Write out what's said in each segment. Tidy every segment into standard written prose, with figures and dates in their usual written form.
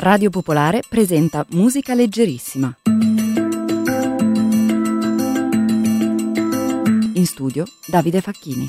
Radio Popolare presenta Musica Leggerissima. In studio Davide Facchini.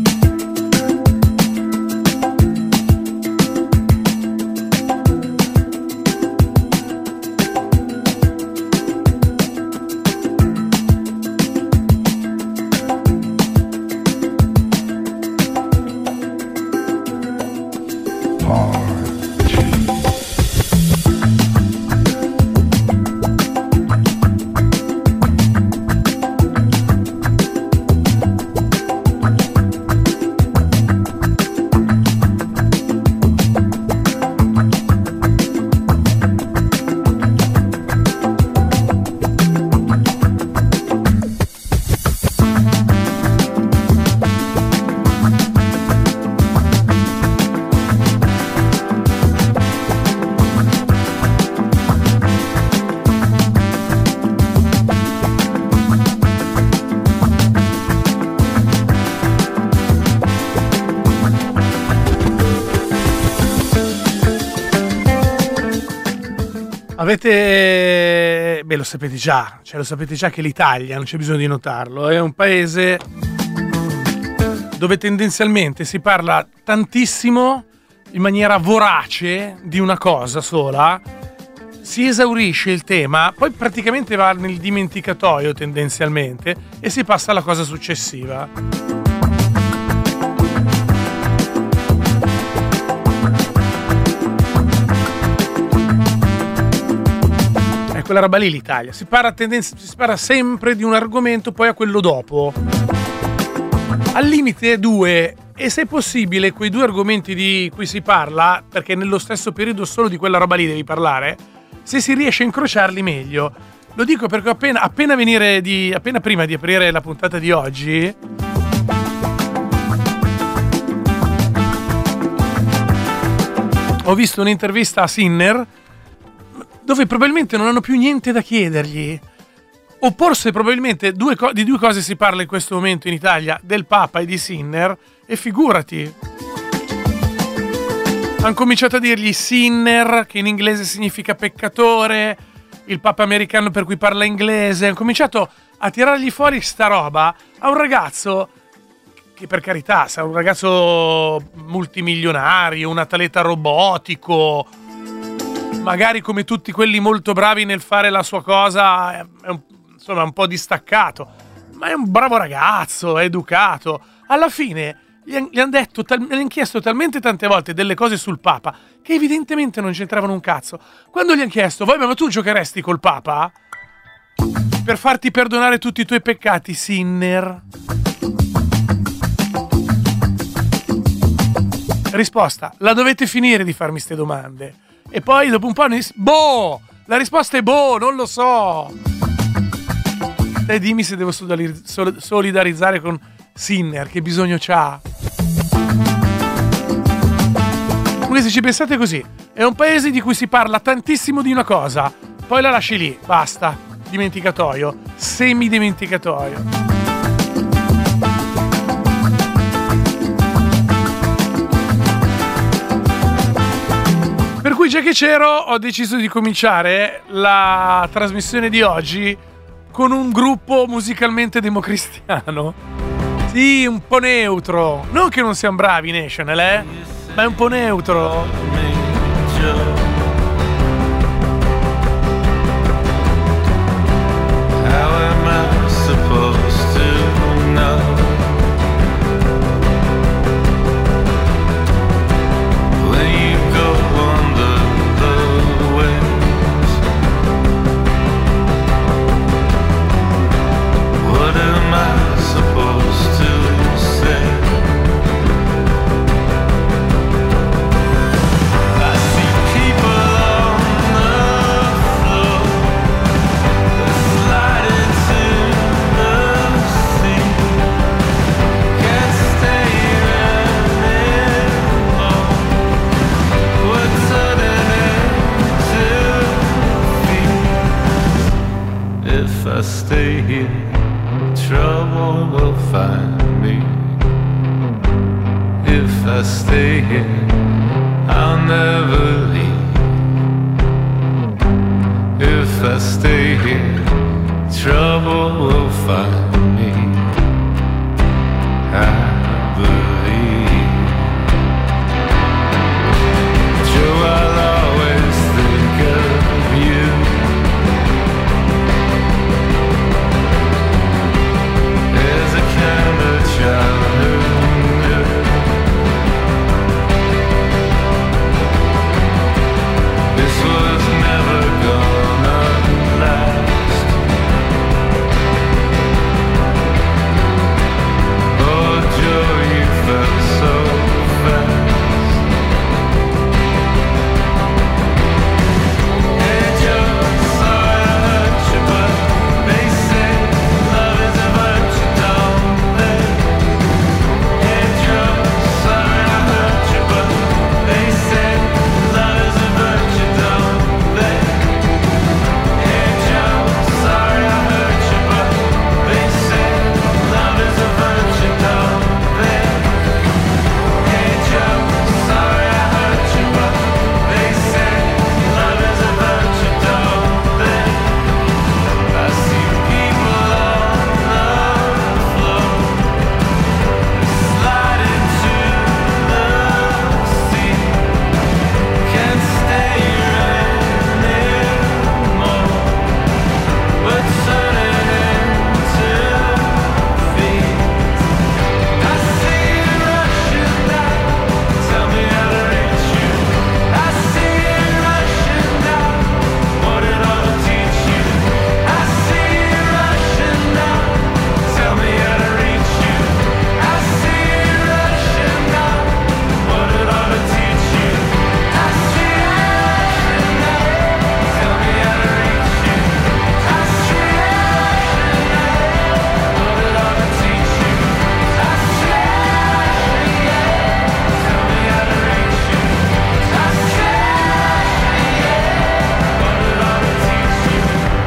Lo sapete già, lo sapete già che l'Italia, non c'è bisogno di notarlo, è un paese dove tendenzialmente si parla tantissimo in maniera vorace di una cosa sola, si esaurisce il tema, poi praticamente va nel dimenticatoio tendenzialmente e si passa alla cosa successiva. Quella roba lì l'Italia, si parla sempre di un argomento, poi a quello dopo. Al limite due, e se possibile quei due argomenti di cui si parla, perché nello stesso periodo solo di quella roba lì devi parlare, se si riesce a incrociarli meglio. Lo dico perché appena prima di aprire la puntata di oggi ho visto un'intervista a Sinner dove probabilmente non hanno più niente da chiedergli, o forse probabilmente di due cose si parla in questo momento in Italia, del Papa e di Sinner, e figurati. Hanno cominciato a dirgli Sinner, che in inglese significa peccatore, il Papa americano per cui parla inglese, hanno cominciato a tirargli fuori sta roba a un ragazzo che, per carità, sarà un ragazzo multimilionario, un atleta robotico, magari come tutti quelli molto bravi nel fare la sua cosa, è un po' distaccato, ma è un bravo ragazzo, è educato. Alla fine gli hanno chiesto talmente tante volte delle cose sul Papa che evidentemente non c'entravano un cazzo. Quando gli hanno chiesto, ma tu giocheresti col Papa? Per farti perdonare tutti i tuoi peccati, Sinner? Risposta, la dovete finire di farmi ste domande. E poi dopo un po' la risposta è non lo so. E dimmi se devo solidarizzare con Sinner, che bisogno c'ha. Comunque, se ci pensate così, è un paese di cui si parla tantissimo di una cosa, poi la lasci lì, basta, dimenticatoio, semi-dimenticatoio. Per cui, già che c'ero, ho deciso di cominciare la trasmissione di oggi con un gruppo musicalmente democristiano. Sì, un po' neutro. Non che non siamo bravi, National, ma è un po' neutro. I stay here, trouble will find me. If I stay here, I'll never leave. if I stay here, trouble will find me. I believe. Joe, I'll always think of you. There's a kind of childhood. This was never gonna last. Oh, Joe, you felt so fast. Hey, Joe, sorry I hurt you, but they say love is a virtue, don't they? Hey, Joe, sorry I hurt you, but they say love is a virtue, don't they? Hey, Joe, sorry I hurt you, but they say love is a virtue, don't they? Hey, Joe, sorry I hurt you, but they say love is a virtue, don't they? I see people on the floor slide into the sea. Can't stay anymore, but turn it into feet. I see it rushing down, tell me how to reach you. I see it rushing down, what it ought to teach you. I see it rushing down, tell me how to reach you. I see it rushing down, what it ought to teach you. I see it rushing down, tell me how to reach you. I see it rushing down, what it ought to teach you. I see it rushing down, tell me how to reach you. I see it rushing down, what it ought to teach you.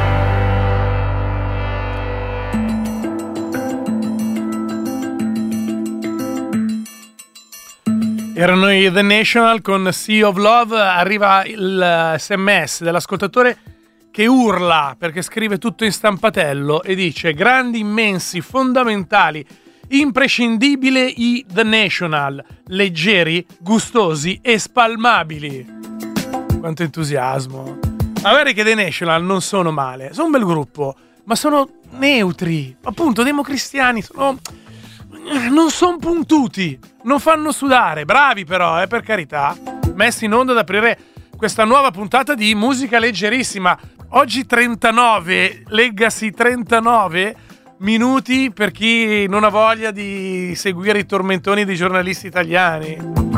Erano i The National con Sea of Love. Arriva il SMS dell'ascoltatore che urla perché scrive tutto in stampatello e dice: grandi, immensi, fondamentali, imprescindibili i The National, leggeri, gustosi e spalmabili. Quanto entusiasmo. Ma guarda che The National non sono male, sono un bel gruppo, ma sono neutri, appunto democristiani, non sono puntuti, non fanno sudare, bravi però, per carità, messi in onda ad aprire questa nuova puntata di musica leggerissima. Oggi 39, leggasi 39 minuti per chi non ha voglia di seguire i tormentoni dei giornalisti italiani.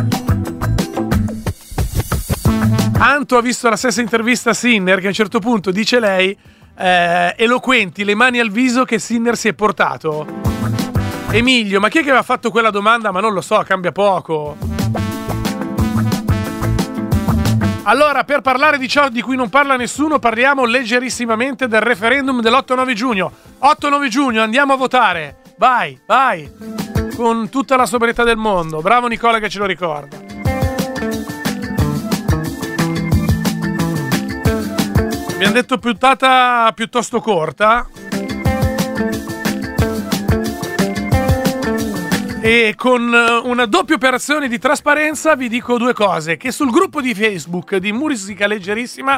Anto ha visto la stessa intervista a Sinner, che a un certo punto dice lei, eloquenti, le mani al viso che Sinner si è portato. Emilio, ma chi è che aveva fatto quella domanda? Ma non lo so, cambia poco. Allora, per parlare di ciò di cui non parla nessuno, parliamo leggerissimamente del referendum dell'8-9 giugno. 8-9 giugno, andiamo a votare. Vai, vai. Con tutta la sobrietà del mondo. Bravo Nicola che ce lo ricorda. Abbiamo detto puntata piuttosto corta. E con una doppia operazione di trasparenza vi dico due cose: che sul gruppo di Facebook di Musica Leggerissima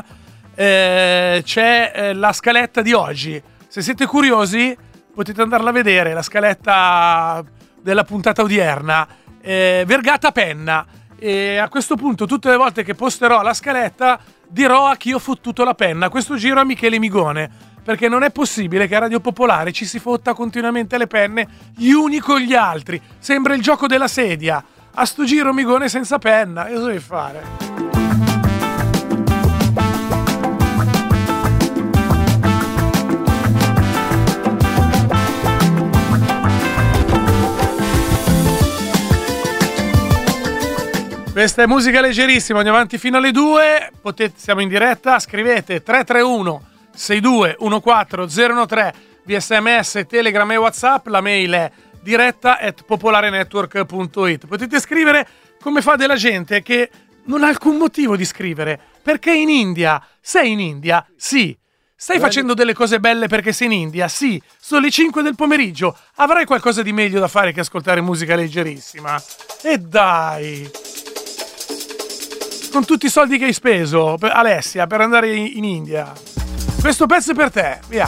c'è la scaletta di oggi. Se siete curiosi potete andarla a vedere, la scaletta della puntata odierna, vergata penna. E a questo punto tutte le volte che posterò la scaletta dirò a chi ho fottuto la penna. Questo giro a Michele Migone, perché non è possibile che a Radio Popolare ci si fotta continuamente le penne gli uni con gli altri. Sembra il gioco della sedia. A sto giro Migone senza penna. E cosa devi fare? Questa è musica leggerissima, andiamo avanti fino alle 2. Siamo in diretta, scrivete 331 6214013 via SMS, Telegram e WhatsApp. La mail è diretta@popolarenetwork.it. Potete scrivere come fa della gente che non ha alcun motivo di scrivere. Perché in India? Sei in India? Sì. Stai facendo delle cose belle perché sei in India? Sì, sono le 5 del pomeriggio. Avrai qualcosa di meglio da fare che ascoltare musica leggerissima. E dai! Con tutti i soldi che hai speso, Alessia, per andare in India. Questo pezzo è per te, via.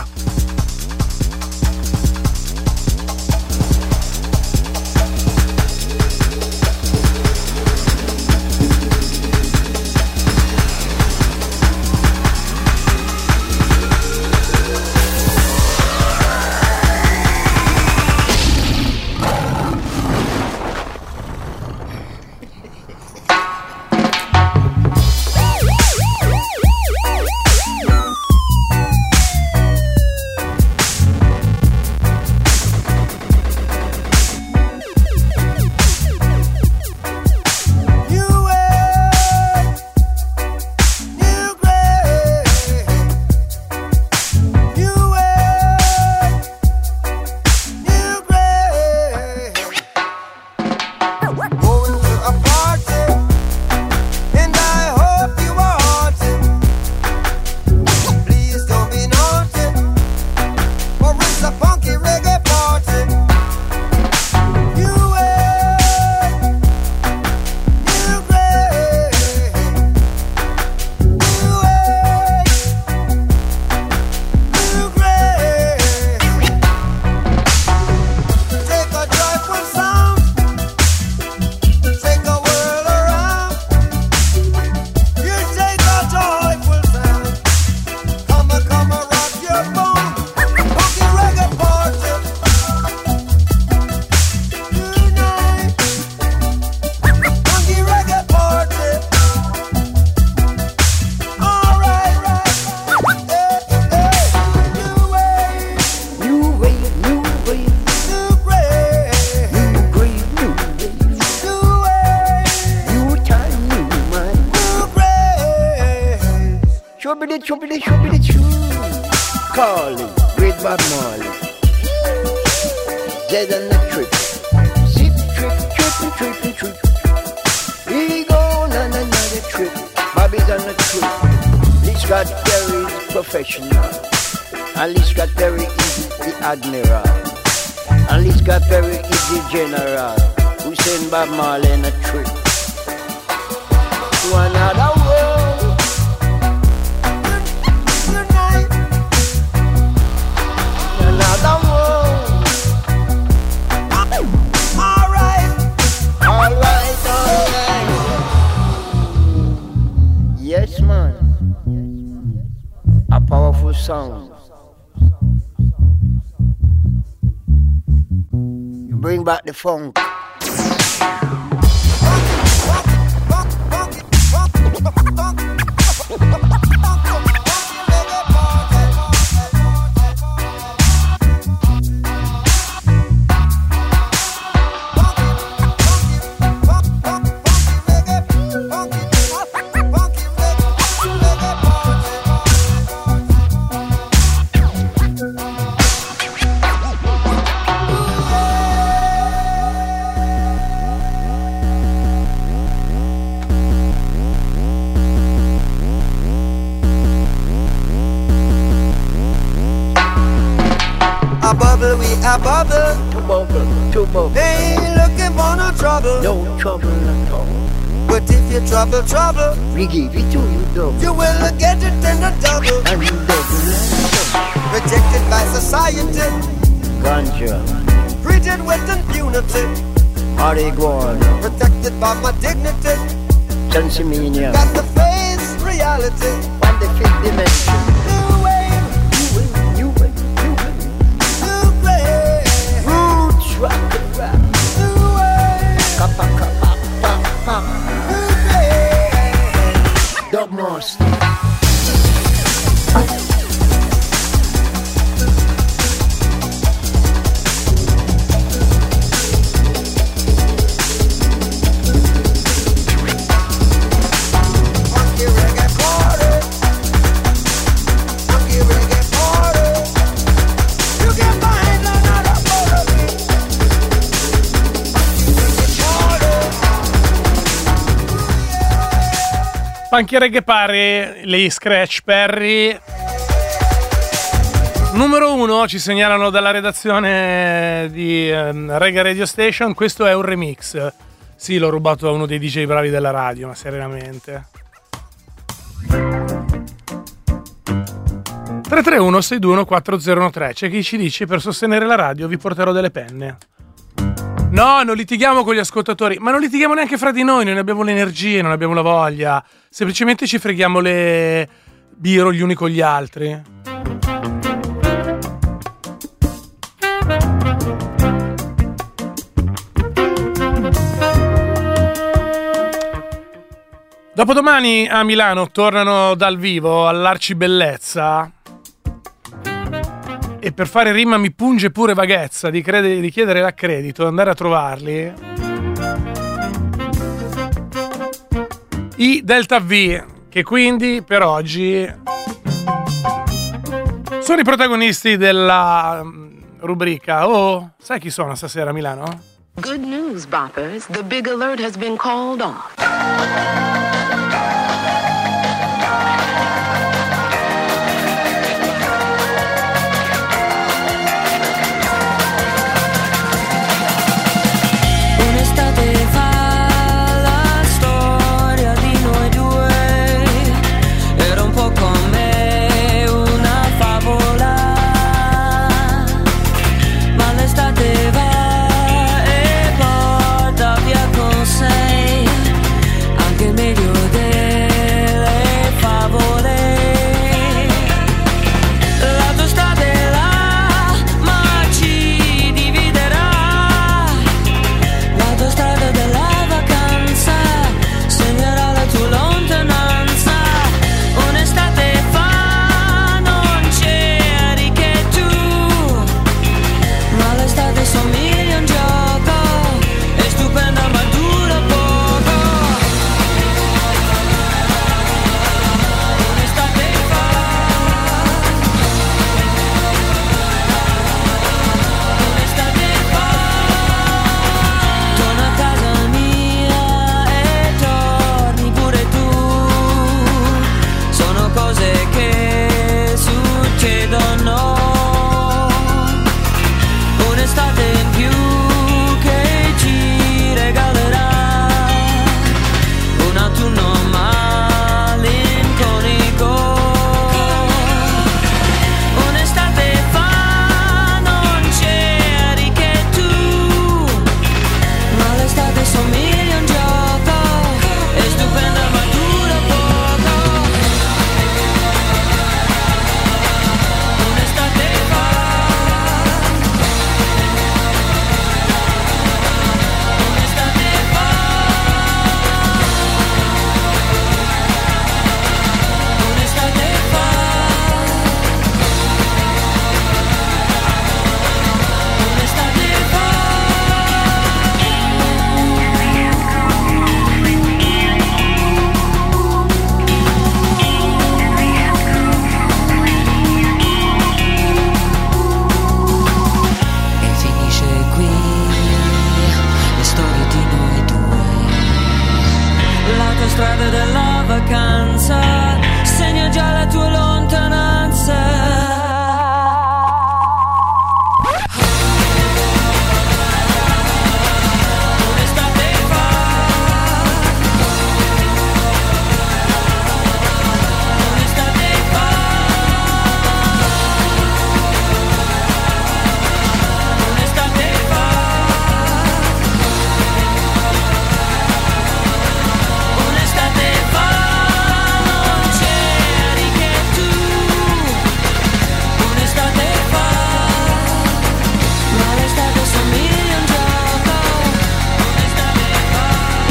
Calling with Bob Marley. Dead on the trip. Zip trip. He go on another trip. Bobby's on the trip. Lee Scott Perry is professional. And Lee Scott Perry is the admiral. And Lee Scott Perry is the general. Who send Bob Marley on a trip to another world. Another world. All right. Yes, man. A powerful sound. You bring back the funk. A bubble, two bubble. they ain't looking for no trouble. No trouble at all. But if you trouble, We give it to you, double. you will get it in a double. And you double and Rejected by society, ganja, treated with impunity, marijuana, protected by my dignity. Tanzania, Got to face reality. on the fifth dimension. New wave, You new grade, roots rock and rap. new wave, Kappa, pa. new grade. Dub master. Funky reggae party, funky reggae party. You can find another party. Funky Reggae Party, Lee Scratch Perry. Numero 1, ci segnalano dalla redazione di Reggae Radio Station, questo è un remix. Sì, l'ho rubato a uno dei DJ bravi della radio, ma serenamente. 331-621-4013. C'è chi ci dice: per sostenere la radio vi porterò delle penne. No, non litighiamo con gli ascoltatori, ma non litighiamo neanche fra di noi, non abbiamo l'energia, non abbiamo la voglia. Semplicemente ci freghiamo le biro gli uni con gli altri. Dopodomani a Milano tornano dal vivo all'Arcibellezza e per fare rima mi punge pure vaghezza di chiedere l'accredito, andare a trovarli. I Delta V, che quindi per oggi sono i protagonisti della rubrica. Oh, sai chi sono stasera a Milano? Good news, boppers. The big alert has been called off. Un'estate fa la storia di noi due era un po' come una favola, ma l'estate va e porta via con sé anche il meglio delle favole. La tua strada è là, ma ci dividerà. La tua strada della vacanza segnerà la tua lontananza. Un'estate fa non c'eri che tu, ma l'estate somiglia a un gioco, è stupenda ma dura poco. Un'estate fa, un'estate fa, torna a casa mia e torni pure tu. Sono cose che succedono. Un'estate in più che ci regalerà un autunno malinconico. Un'estate fa non c'eri che tu, ma l'estate somiglia a un gioco, è stupenda ma dura poco. Un'estate fa, un'estate fa, un'estate fa, un'estate fa. E finisce qui la storia di noi due. La tua strada della vacanza segna già la tua lontananza. Un'estate fa, un'estate fa, un'estate fa, un'estate fa non c'eri che tu. Un'estate fa, ma l'estate somiglia a un gioco. Un'estate fa,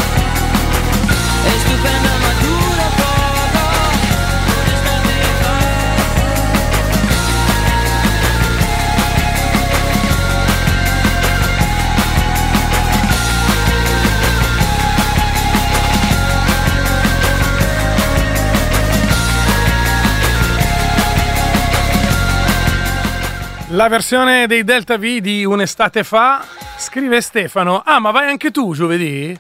è stupenda ma dura poco. Un'estate fa. La versione dei Delta V di Un'estate fa, scrive Stefano. Ah, ma vai anche tu giovedì?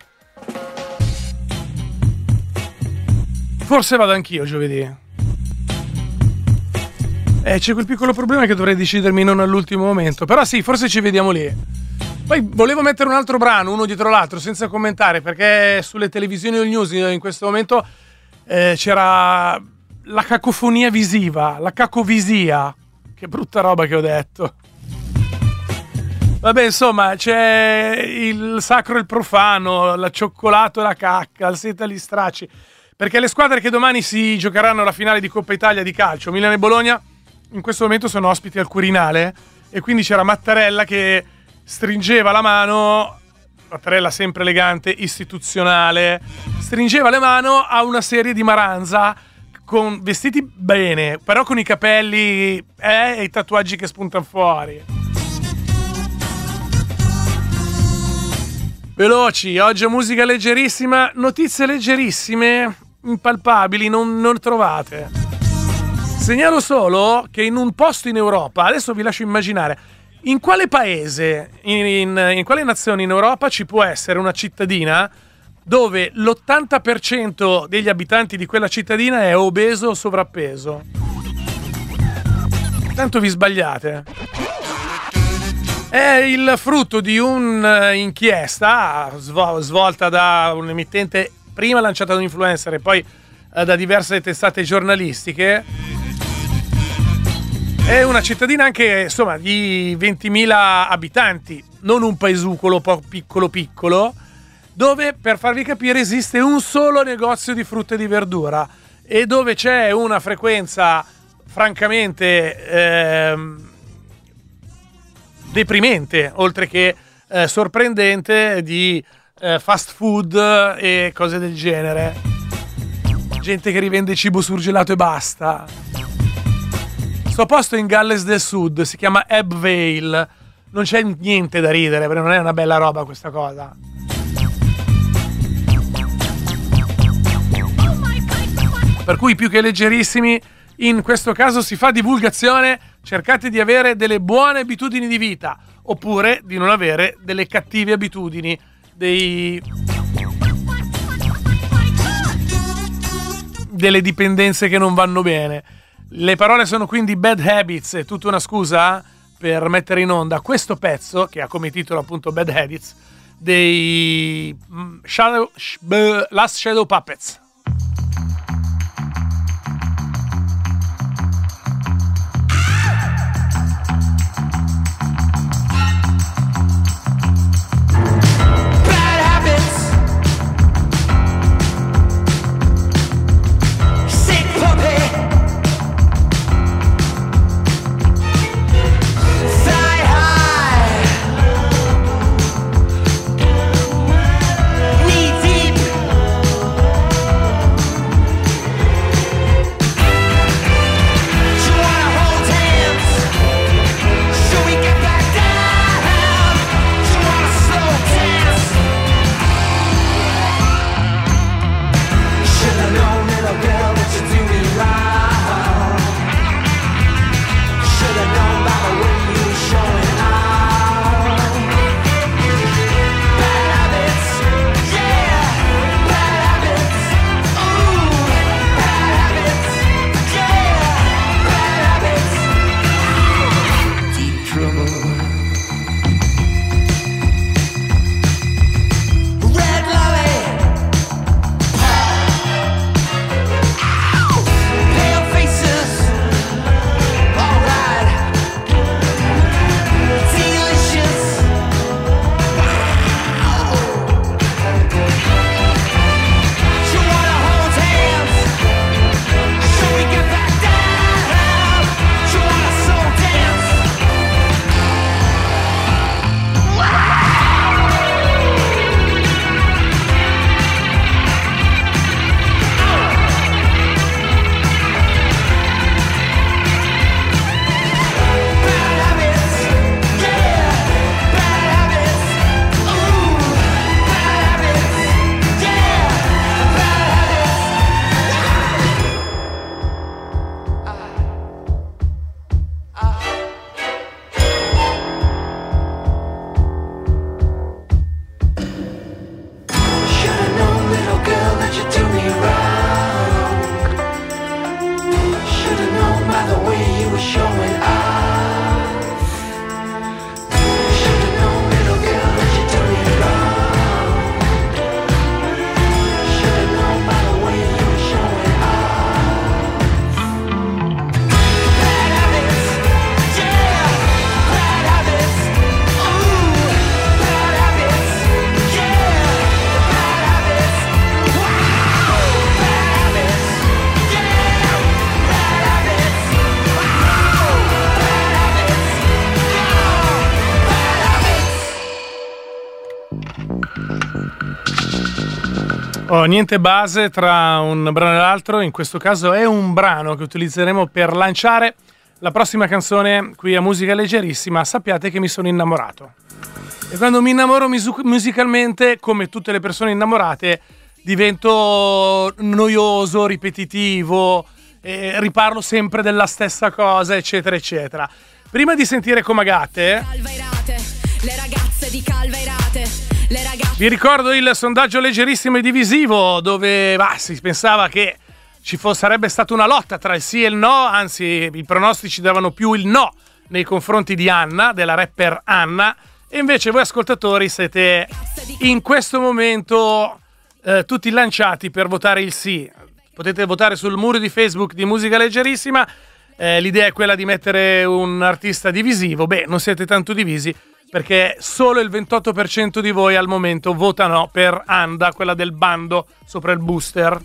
Forse vado anch'io giovedì. C'è quel piccolo problema che dovrei decidermi non all'ultimo momento. Però sì, forse ci vediamo lì. Poi volevo mettere un altro brano, uno dietro l'altro, senza commentare, perché sulle televisioni o il news in questo momento c'era la cacofonia visiva, la cacovisia. Che brutta roba che ho detto. Vabbè, insomma, c'è il sacro e il profano, la cioccolato e la cacca, il seta e gli stracci. Perché le squadre che domani si giocheranno la finale di Coppa Italia di calcio, Milan e Bologna, in questo momento sono ospiti al Quirinale, e quindi c'era Mattarella che stringeva la mano, Mattarella sempre elegante, istituzionale, stringeva le mano a una serie di Maranza con vestiti bene, però con i capelli e i tatuaggi che spuntano fuori. Veloci, oggi musica leggerissima, notizie leggerissime, impalpabili, non trovate. Segnalo solo che in un posto in Europa, adesso vi lascio immaginare, in quale paese, in quale nazione in Europa ci può essere una cittadina dove l'80% degli abitanti di quella cittadina è obeso o sovrappeso? Tanto vi sbagliate. È il frutto di un'inchiesta svolta da un emittente, prima lanciata da un influencer e poi da diverse testate giornalistiche. È una cittadina anche, insomma, di 20.000 abitanti, non un paesucolo piccolo, dove, per farvi capire, esiste un solo negozio di frutta e di verdura e dove c'è una frequenza francamente deprimente, oltre che sorprendente, di fast food e cose del genere. Gente che rivende cibo surgelato e basta. Sto posto in Galles del Sud, si chiama Ebbw. Non c'è niente da ridere, perché non è una bella roba questa cosa. Per cui, più che leggerissimi, in questo caso si fa divulgazione, cercate di avere delle buone abitudini di vita, oppure di non avere delle cattive abitudini, delle dipendenze che non vanno bene. Le parole sono quindi Bad Habits, è tutta una scusa per mettere in onda questo pezzo, che ha come titolo appunto Bad Habits, dei Last Shadow Puppets. Knee deep Oh, niente base tra un brano e l'altro, in questo caso è un brano che utilizzeremo per lanciare la prossima canzone qui a Musica Leggerissima. Sappiate che mi sono innamorato. E quando mi innamoro musicalmente, come tutte le persone innamorate, divento noioso, ripetitivo, riparlo sempre della stessa cosa, eccetera, eccetera. Prima di sentire Comagate, le ragazze di Calvairate. Vi ricordo il sondaggio leggerissimo e divisivo dove si pensava che sarebbe stata una lotta tra il sì e il no, anzi i pronostici davano più il no nei confronti di Anna, della rapper Anna, e invece voi ascoltatori siete in questo momento tutti lanciati per votare il sì. Potete votare sul muro di Facebook di Musica Leggerissima, l'idea è quella di mettere un artista divisivo. Beh, non siete tanto divisi, perché solo il 28% di voi al momento votano per Anda, quella del bando sopra il booster.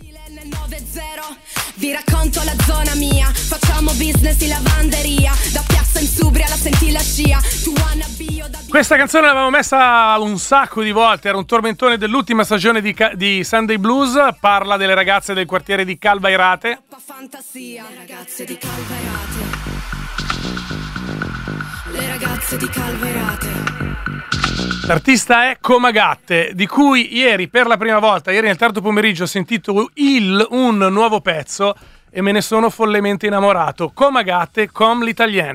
Vi racconto la zona mia, facciamo business in lavanderia, da Piazza Insubria alla senti la scia. Questa canzone l'avevamo messa un sacco di volte, era un tormentone dell'ultima stagione di Sunday Blues, parla delle ragazze del quartiere di Calvairate. Fantasia, le ragazze di Calvairate. Le ragazze di Calvairate. L'artista è Comagate, di cui ieri per la prima volta, ieri nel tardo pomeriggio, ho sentito un nuovo pezzo e me ne sono follemente innamorato. Comagate, com l'italien.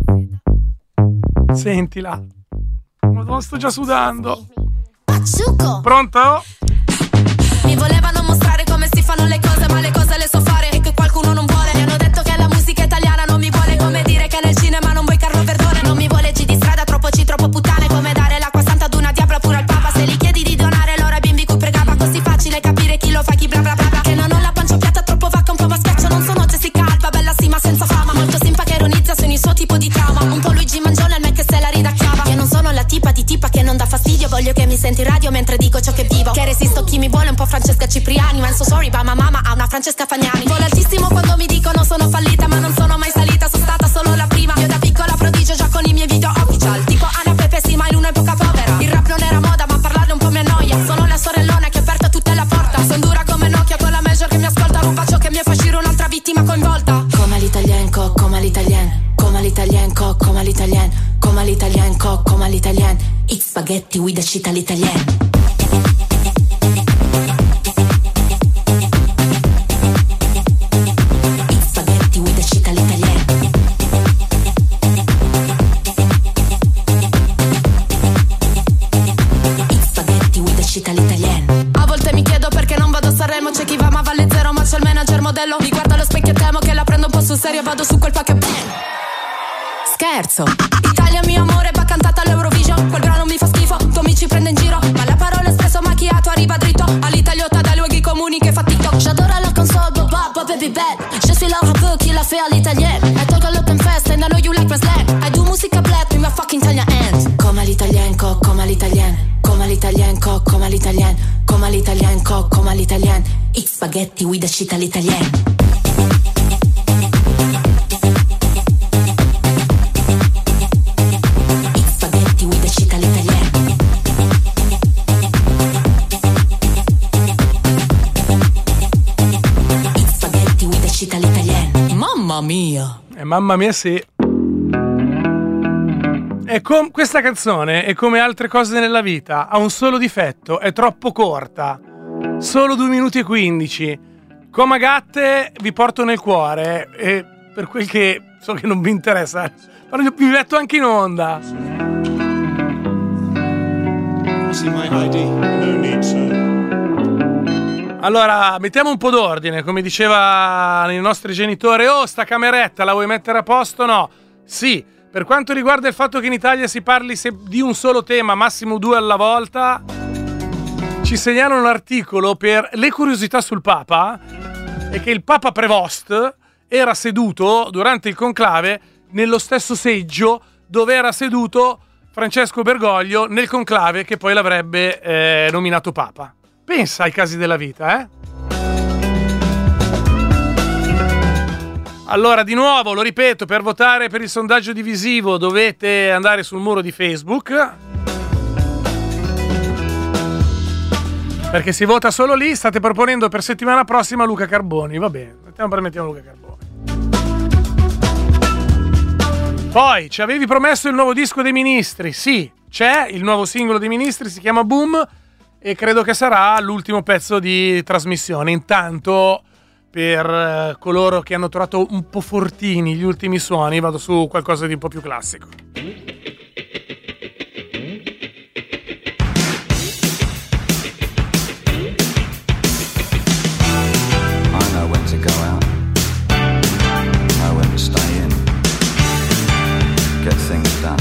Sentila. Madonna, sto già sudando. Pronto? Mi volevano mostrare come si fanno le cose, ma le cose le so fare e che qualcuno non vuole. Mi hanno detto che la musica italiana non mi vuole, come dire che nel cinema non vuoi Carlo Verdone. Non mi vuole G di strada, troppo C, troppo puttane, come dare l'acqua santa ad una diabla pure al papa. Se gli chiedi di donare loro ai bimbi cui pregava, così facile capire chi lo fa, chi bla bla bla bla. Che non ho la pancia piatta, troppo vacca, un po' maschaccia. Non sono Jessica Alba, bella sì ma senza fama. Molto simpa che ironizza su ogni suo tipo di trauma. Un po' Luigi Mangione, il me che se la ridacchiava. Io non sono la tipa di tipa che non dà fastidio, voglio che mi senti in radio mentre dico ciò che vivo. Che resisto chi mi vuole, un po' Francesca Cipriani. Ma so sorry, ma mamma ha una Francesca Fagnani. Volo altissimo quando mi dicono sono fallita, ma non sono mai salita, sono stata solo la prima. Io da piccola prodigio già con i miei video official, tipo Anna Pepe sì, ma in un'epoca povera. Il rap non era moda, ma parlarne un po' mi annoia. Sono la sorellona che ha aperto tutte la porta. Sono dura come Nokia con la major che mi ascolta. Non faccio che mi fa uscire un'altra vittima coinvolta. Come l'italien, come l'italien, come l'italien, come l'italien, come l'italien, come l'italien. It's spaghetti with the shit all'italien. A volte mi chiedo perché non vado a Sanremo, c'è chi va ma vale zero, ma c'è il manager modello. Mi guardo allo specchio e temo che la prendo un po' sul serio e vado su quel pack e bang. Scherzo. Italia mio amore va cantata all'Eurovision, quel brano mi fa schifo, tu mi ci prende in giro, ma la parola espresso macchiato arriva dritto all'italiota dai luoghi comuni che fa TikTok. J'adore la console, baba, baby bad. Je suis la rappeur qui l'a fait à l'italien. I talk a lot and fast and I know you like my slang. I do musica black with my fucking Italian hands. Come l'italien, come l'italien. Come l'italien, come l'italien, come l'italien, come l'italien. It's spaghetti with the shit all'italien. It's spaghetti with the shit all'italien. It's spaghetti with the shit all'italien. Mamma mia. Mamma mia sì. E questa canzone è come altre cose nella vita, ha un solo difetto, è troppo corta, solo 2 minuti e 15. Comagate vi porto nel cuore e per quel che so che non vi interessa, però vi metto anche in onda. Allora, mettiamo un po' d'ordine, come dicevano i nostri genitori. Oh, sta cameretta la vuoi mettere a posto? No. Sì. Per quanto riguarda il fatto che in Italia si parli di un solo tema, massimo 2 alla volta, ci segnalano un articolo per le curiosità sul Papa e che il Papa Prevost era seduto durante il conclave nello stesso seggio dove era seduto Francesco Bergoglio nel conclave che poi l'avrebbe nominato Papa. Pensa ai casi della vita, eh? Allora, di nuovo, lo ripeto, per votare per il sondaggio divisivo dovete andare sul muro di Facebook. Perché si vota solo lì. State proponendo per settimana prossima Luca Carboni. Va bene, mettiamo Luca Carboni. Poi ci avevi promesso il nuovo disco dei Ministri. Sì, c'è il nuovo singolo dei Ministri, si chiama Boom, e credo che sarà l'ultimo pezzo di trasmissione. Intanto, per coloro che hanno trovato un po' fortini gli ultimi suoni, vado su qualcosa di un po' più classico. I know when to go out, know when to stay in, get things done.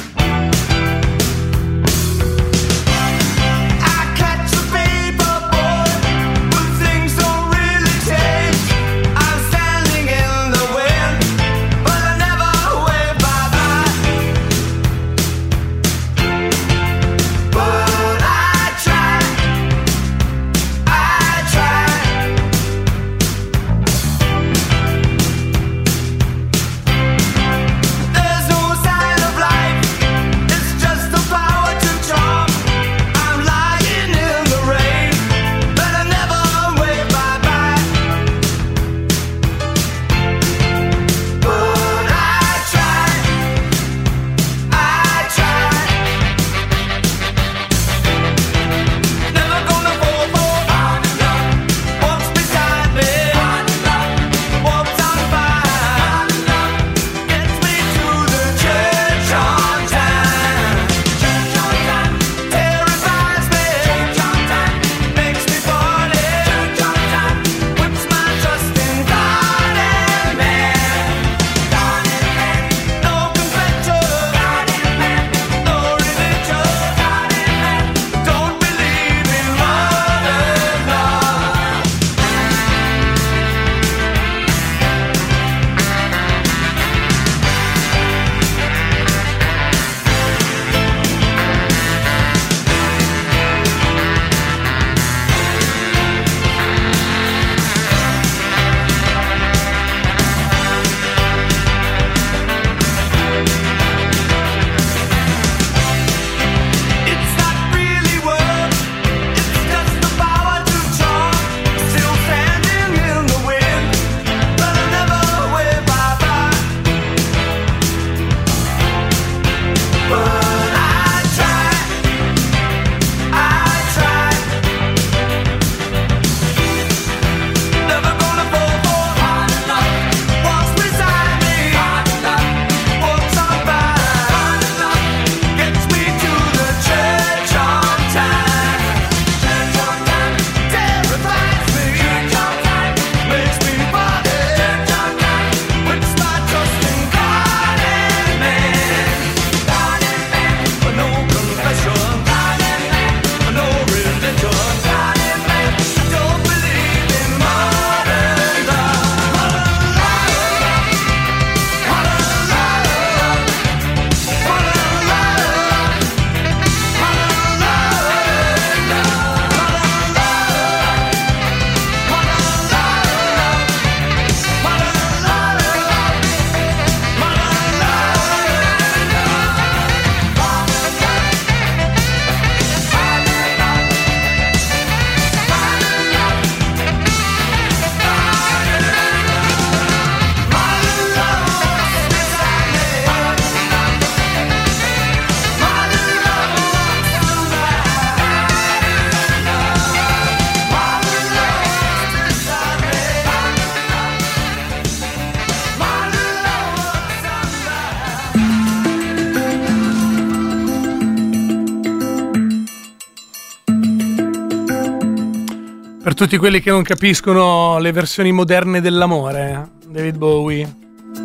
Per tutti quelli che non capiscono le versioni moderne dell'amore, David Bowie.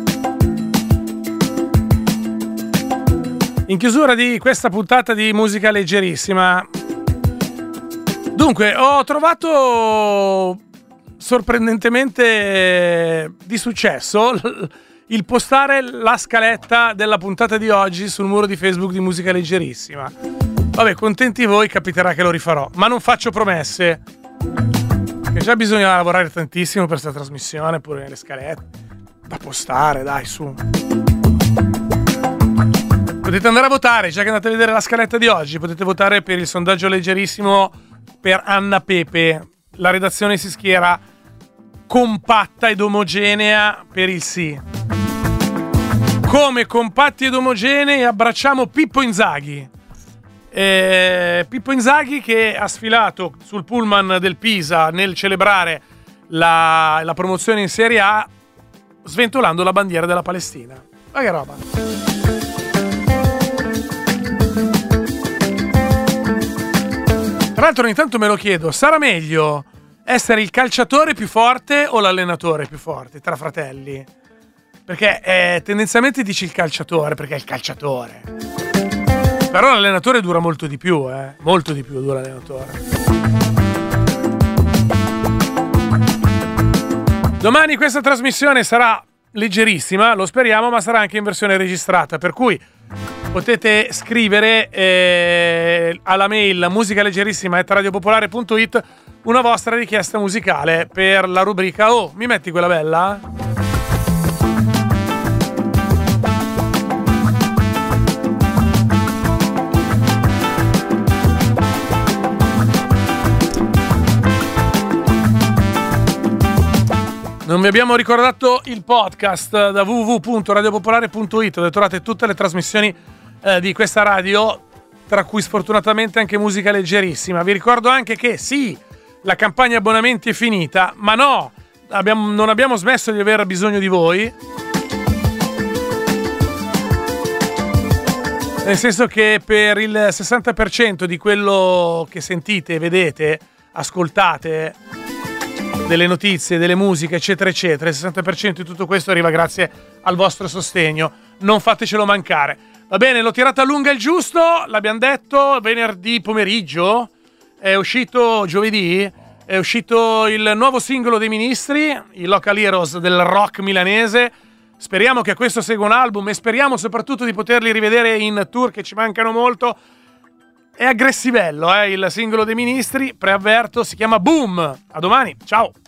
In chiusura di questa puntata di musica leggerissima, dunque, ho trovato sorprendentemente di successo il postare la scaletta della puntata di oggi sul muro di Facebook di Musica Leggerissima. Vabbè, contenti voi, capiterà che lo rifarò, ma non faccio promesse. Che già bisogna lavorare tantissimo per questa trasmissione, pure le scalette da postare, dai, su. Potete andare a votare, già che andate a vedere la scaletta di oggi, potete votare per il sondaggio leggerissimo per Anna Pepe. La redazione si schiera compatta ed omogenea per il sì. Come compatti ed omogenei abbracciamo Pippo Inzaghi. Pippo Inzaghi che ha sfilato sul pullman del Pisa nel celebrare la promozione in Serie A sventolando la bandiera della Palestina. Ma che roba! Tra l'altro ogni tanto me lo chiedo, sarà meglio essere il calciatore più forte o l'allenatore più forte tra fratelli? Perché tendenzialmente dici il calciatore, perché è il calciatore. Però l'allenatore dura molto di più, molto di più dura l'allenatore. Domani questa trasmissione sarà leggerissima, lo speriamo, ma sarà anche in versione registrata, per cui potete scrivere alla mail musicaleggerissima@radiopopolare.it una vostra richiesta musicale per la rubrica "Oh, mi metti quella bella?". Non vi abbiamo ricordato il podcast da www.radiopopolare.it, dove trovate tutte le trasmissioni di questa radio, tra cui sfortunatamente anche musica leggerissima. Vi ricordo anche che sì, la campagna abbonamenti è finita, ma no, non abbiamo smesso di aver bisogno di voi. Nel senso che per il 60% di quello che sentite, vedete, ascoltate, delle notizie, delle musiche, eccetera, eccetera, il 60% di tutto questo arriva grazie al vostro sostegno. Non fatecelo mancare. Va bene, l'ho tirata lunga il giusto, l'abbiamo detto, venerdì pomeriggio, è uscito giovedì, è uscito il nuovo singolo dei Ministri, i Local Heroes del rock milanese. Speriamo che a questo segua un album e speriamo soprattutto di poterli rivedere in tour, che ci mancano molto. È aggressivello, il singolo dei Ministri, preavverto, si chiama Boom. A domani, ciao!